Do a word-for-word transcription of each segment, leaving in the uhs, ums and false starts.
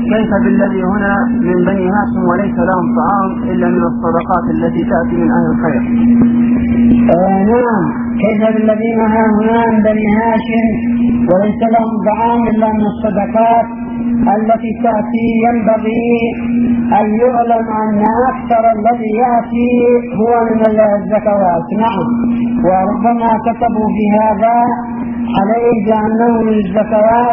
كيف بالذي هنا من بني هاشم وليس لهم طعام إلا من الصدقات التي تأتي من أهل الخير؟ آه نعم، كيف بالذين ها هنا من بني هاشم وليس لهم طعام إلا من الصدقات التي تأتي؟ ينبغي أن يعلم أن أكثر الذي يأتي هو من الزكوات. نعم، وربما كتبوا في هذا عليه بأنه من الزكوات،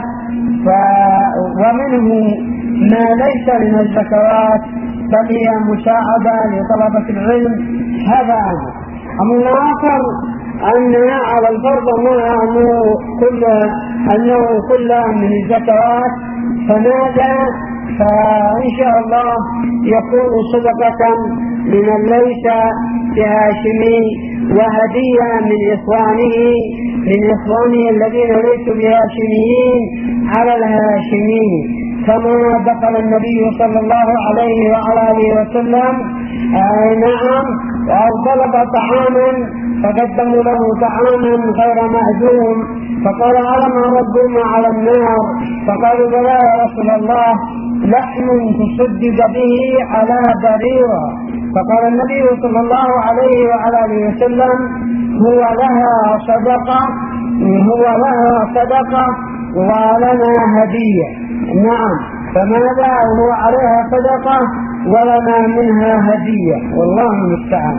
ومنه ما ليس من الزكوات بل هي مساعدة لطلبة العلم. هذا أمر. أمر آخر أن على الفرض أنه كل أنه كلها من الزكوات، فماذا؟ فإن شاء الله يكون صدقة لمن ليس بهاشمي وهدية من إخوانه من إخوانه الذين ليسوا بهاشميين على الهاشميين، كما دخل النبي صلى الله عليه وعلى آله وسلم آه نعم أو طلب طعاما فقدموا له طعاما غير مأذون، فقال ألم أردهما على النار؟ فقالوا بلى يا رسول الله، لحم تصدق به على بريرة. فقال النبي صلى الله عليه وعلى آله وسلم هو لها صدقة هو لها صدقة ولنا هدية. نعم، فماذا؟ هو عليها صدقة ولنا منها هدية، والله المستعان.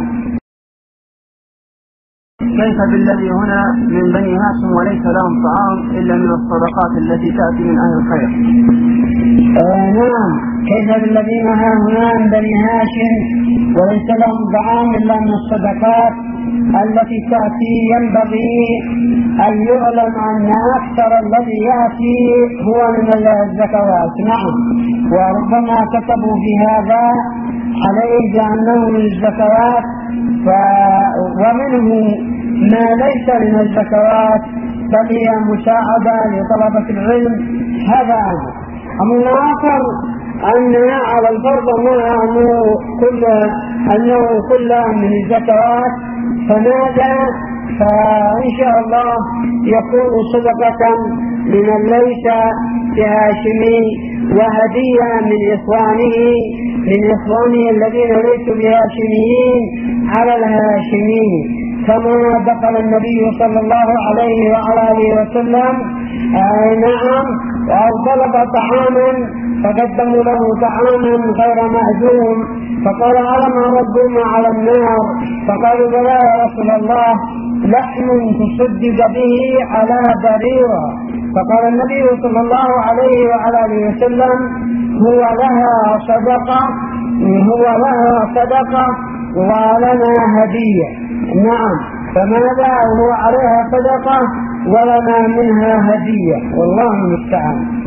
كيف بالذي هنا من بني هاشم وليس لهم طعام إلا من الصدقات التي تأتي من أهل الخير؟ آه نعم، كيف بالذين ها هنا من بني هاشم وليس لهم طعام إلا من الصدقات التي تأتي؟ ينبغي أن يعلم أن أكثر الذي يأتي هو من الزكوات. نعم، وربما كتبوا في هذا عليه بأنه من الزكوات، ومنه ما ليس من الزكوات بل هي مساعدة لطلبة العلم. هذا أمر. أمر آخر أن على الفرض أنه كل أنه كلها من الزكوات، فماذا؟ فإن شاء الله يكون صدقة لمن ليس بهاشمي وهدية من إخوانه من إخوانه الذين ليسوا بهاشميين على الهاشميين، كما دخل النبي صلى الله عليه وعلى آله وسلم آه نعم أو طلب طعاما فقدموا له طعاما غير مأذون، فقال ألم أردهما على النار؟ فقالوا بلى يا رسول الله، لحم تصدق به على بريرة. فقال النبي صلى الله عليه وعلى آله وسلم هو لها صدقة هو لها صدقة ولنا هدية. نعم، فماذا؟ هو عليها صدقة ولنا منها هدية، والله المستعان.